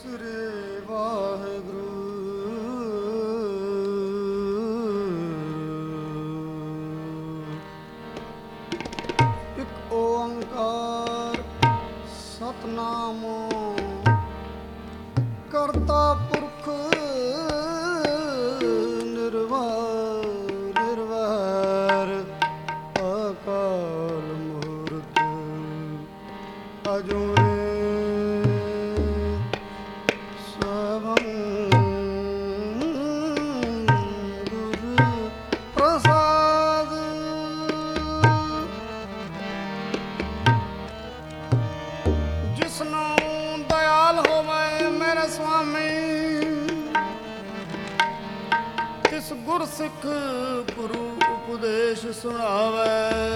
ਸ੍ਰੀ ਵਾਹਿਗੁਰੂ। ਇੱਕ ਓੰਕਾਰ ਸਤਨਾਮ ਕਰਤਾ ਪੁਰਖ ਨਿਰਵੈਰ ਨਿਰਵੈਰ ਅਕਾਲ ਮੂਰਤ ਅਜੂਨੀ ਸਭੰ ਗੁਰੂ ਪ੍ਰਸਾਦ। ਜਿਸਨੂੰ ਦਇਆਲ ਹੋਵੇ ਮੇਰੇ ਸੁਆਮੀ, ਤਿਸ ਗੁਰ ਸਿੱਖ ਗੁਰੂ ਉਪਦੇਸ਼ ਸੁਣਾਵੇ।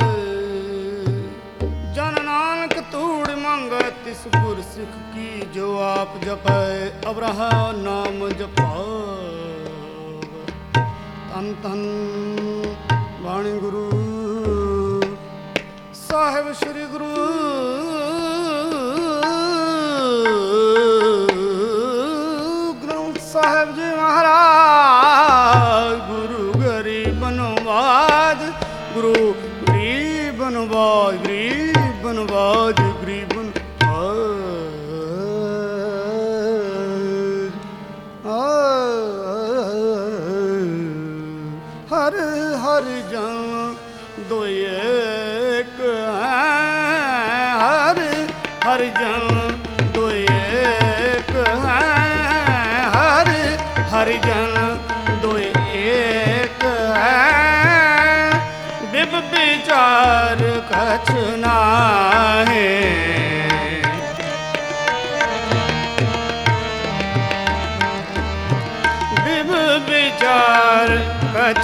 ਜਨ ਨਾਨਕ ਧੂੜ ਮੰਗੈ ਤਿਸ ਗੁਰ ਸਿੱਖ ਕੀ, ਜੋ ਆਪ ਜਪੈ ਅਬਰਹਾ ਨਾਮ ਜਪਾਵੈ। ਧੰਨ ਧੰਨ ਬਾਣੀ ਗੁਰੂ ਸਾਹਿਬ ਸ੍ਰੀ ਗੁਰੂ ਗ੍ਰੰਥ ਸਾਹਿਬ ਜੀ ਮਹਾਰਾਜ। ਗੁਰੂ ਗਰੀਬ ਨਵਾਜ, ਗੁਰੂ ਗਰੀਬ ਨਵਾਜ, ਗਰੀਬ ਨਵਾਜ, ਗਰੀਬ ਹਰ ਹਰ ਜਨ ਦੋ ਏਕ ਹੈ, ਹਰ ਹਰ ਜਨ ਦੋ ਏਕ ਹੈ, ਹਰ ਹਰ ਜਨ ਦੋ ਏਕ ਹੈ। ਬਿਬ ਵਿਚਾਰ ਕਛ ਨਾਹੀਂ, ਬਿਬ ਵਿਚਾਰ ਕਛ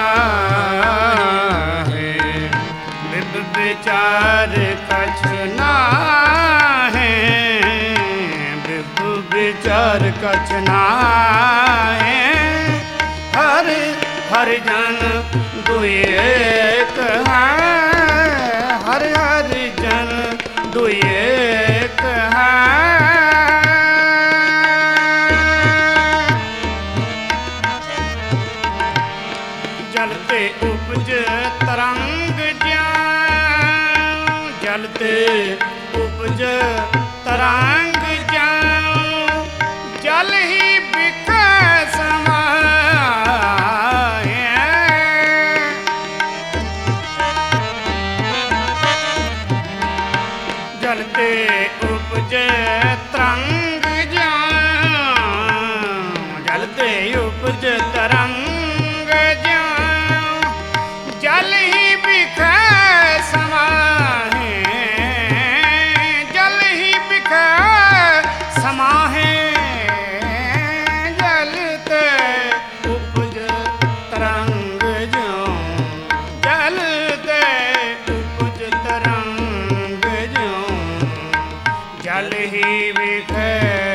ਨਾਹੀਂ, ਬਿਬ ਵਿਚਾਰ ਕਛ ਨਾਹੀਂ, ਬਿਬ ਵਿਚਾਰ ਕਛ ਨਾਹੀਂ। ਹਰ ਹਰ ਜਨ ਦੋ ਏਕ ਹੈ, ਹਰ ਹਰ ਜਨ ਦੋ ਏਕ ਹੈ। ਜਲ ਤੇ ਉਪਜ ਤਰੰਗ ਜਿਉ, ਜਲ ਤੇ ਉਪਜ ਤਰੰਗ ਜਿਉ, ਜਲ ਹੀ ਬਿਖੈ ਸਮਾਏ। ਜਲ ਤੇ ਉਪਜ ਤਰੰਗ ਜਿਉ, ਜਲ ਤੇ ਉਪਜ ਤਰੰਗ ਜਲ ਹੀ ਬਿਖੈ ਸਮਾਹੇ, ਜਲ ਹੀ ਬਿਖੈ ਸਮਾਹੇ। ਜਲ ਤੇ ਉਪਜ ਤਰੰਗ ਜਿਉ, ਜਲ ਤੇ ਉਪਜ ਤਰੰਗ ਜਿਉ, ਜਲ ਹੀ ਬਿਖੈ